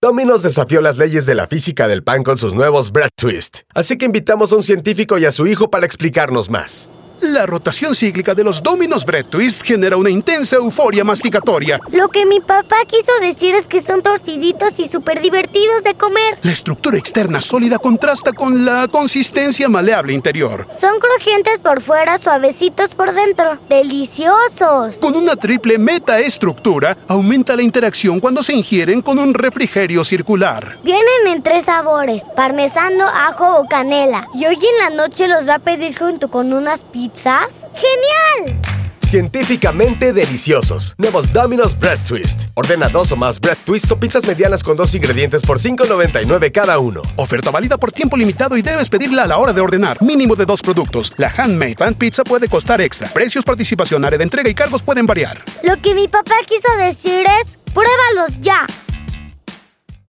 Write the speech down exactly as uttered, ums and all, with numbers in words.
Domino's desafió las leyes de la física del pan con sus nuevos Bread Twist. Así que invitamos a un científico y a su hijo para explicarnos más. La rotación cíclica de los Domino's Bread Twist genera una intensa euforia masticatoria. Lo que mi papá quiso decir es que son torciditos y súper divertidos de comer. La estructura externa sólida contrasta con la consistencia maleable interior. Son crujientes por fuera, suavecitos por dentro. ¡Deliciosos! Con una triple metaestructura, aumenta la interacción cuando se ingieren con un refrigerio circular. Vienen en tres sabores: parmesano, ajo o canela. Y hoy en la noche los va a pedir junto con unas pizzas. ¡Genial! Científicamente deliciosos. Nuevos Domino's Bread Twist. Ordena dos o más Bread Twist o pizzas medianas con dos ingredientes por cinco noventa y nueve cada uno. Oferta válida por tiempo limitado y debes pedirla a la hora de ordenar. Mínimo de dos productos. La Handmade Pan Pizza puede costar extra. Precios, participación, área de entrega y cargos pueden variar. Lo que mi papá quiso decir es: ¡pruébalos ya!